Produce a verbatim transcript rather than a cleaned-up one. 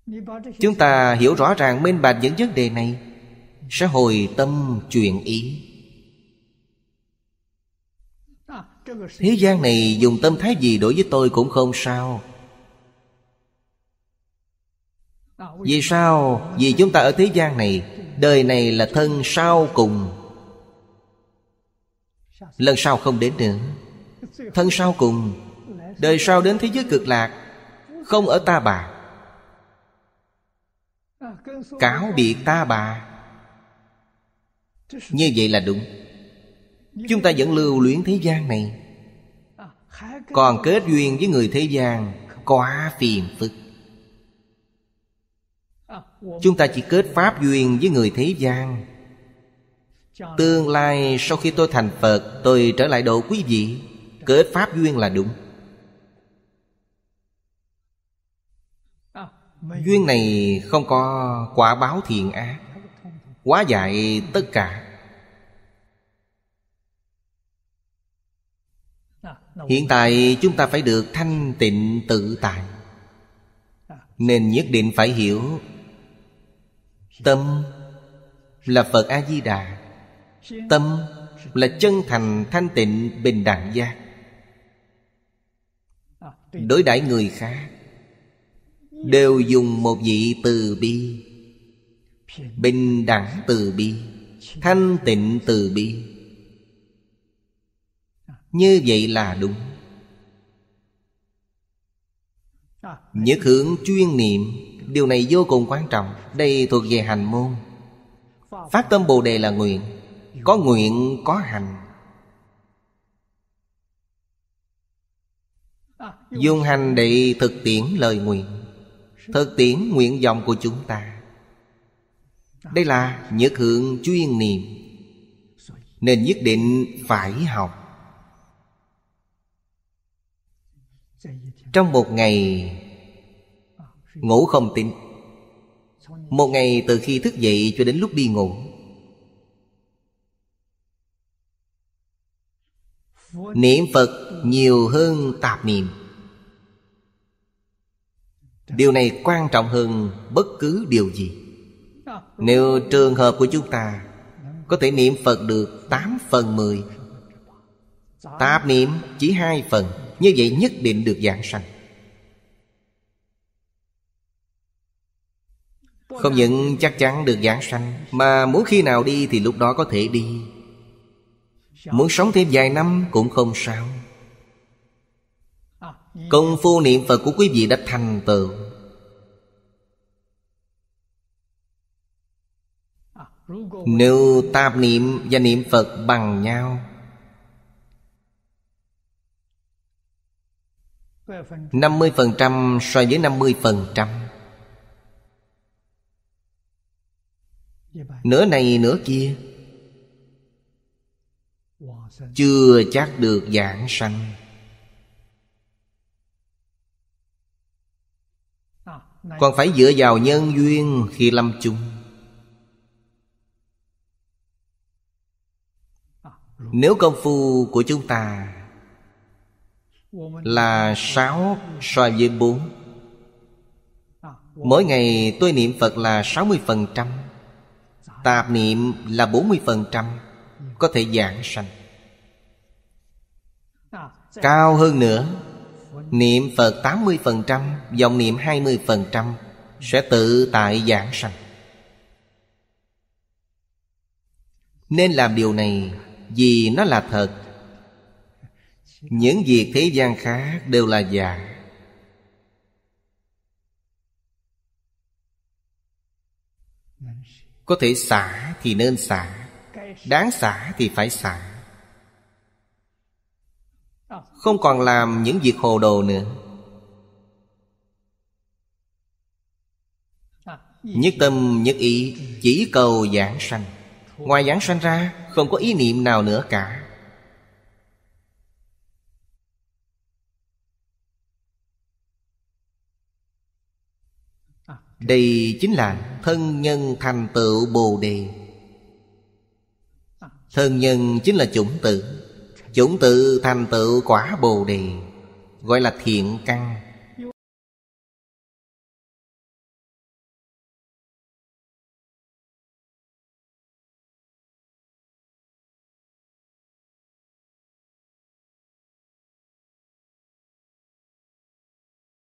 Chúng ta hiểu rõ ràng minh bạch những vấn đề này, sẽ hồi tâm chuyển ý. Thế gian này dùng tâm thái gì đối với tôi cũng không sao. Vì sao? Vì chúng ta ở thế gian này, đời này là thân sau cùng. Lần sau không đến nữa. Thân sau cùng. Đời sau đến thế giới cực lạc, không ở Ta Bà. Cáo biệt Ta Bà. Như vậy là đúng. Chúng ta vẫn lưu luyến thế gian này, còn kết duyên với người thế gian quá phiền phức. Chúng ta chỉ kết pháp duyên với người thế gian. Tương lai sau khi tôi thành Phật, tôi trở lại độ quý vị, kết pháp duyên là đúng. Duyên này không có quả báo thiện ác, hóa giải tất cả. Hiện tại chúng ta phải được thanh tịnh tự tại, nên nhất định phải hiểu tâm là Phật A-di-đà. Tâm là chân thành thanh tịnh bình đẳng giác. Đối đãi người khác đều dùng một vị từ bi, bình đẳng từ bi, thanh tịnh từ bi. Như vậy là đúng. Nhất hướng chuyên niệm, điều này vô cùng quan trọng. Đây thuộc về hành môn. Phát tâm Bồ Đề là nguyện. Có nguyện có hành. Dùng hành để thực tiễn lời nguyện, thực tiễn nguyện vọng của chúng ta. Đây là nhất hướng chuyên niệm, nên nhất định phải học. Trong một ngày ngủ không tính, một ngày từ khi thức dậy cho đến lúc đi ngủ, niệm Phật nhiều hơn tạp niệm. Điều này quan trọng hơn bất cứ điều gì. Nếu trường hợp của chúng ta có thể niệm Phật được tám phần mười, tạp niệm chỉ hai phần, như vậy nhất định được giảng sanh. Không những chắc chắn được giảng sanh, mà muốn khi nào đi thì lúc đó có thể đi. Muốn sống thêm vài năm cũng không sao. Công phu niệm Phật của quý vị đã thành tựu. Nếu tạp niệm và niệm Phật bằng nhau, năm mươi phần trăm so với năm mươi phần trăm, nửa này nửa kia, chưa chắc được giảng sanh. Còn phải dựa vào nhân duyên khi lâm chung. Nếu công phu của chúng ta là sáu so với bốn, mỗi ngày tôi niệm Phật là sáu mươi phần trăm, tạp niệm là bốn mươi phần trăm, có thể giảng sanh. Cao hơn nữa, niệm Phật tám mươi phần trăm, vọng niệm hai mươi phần trăm, sẽ tự tại giảng sanh. Nên làm điều này vì nó là thật. Những việc thế gian khác đều là giả. Có thể xả thì nên xả, đáng xả thì phải xả. Không còn làm những việc hồ đồ nữa. Nhất tâm nhất ý chỉ cầu giảng sanh. Ngoài giảng sanh ra không có ý niệm nào nữa cả. Đây chính là thân nhân thành tựu Bồ Đề. Thân nhân chính là chủng tử. Chủng tử thành tựu quả Bồ Đề, gọi là thiện căn.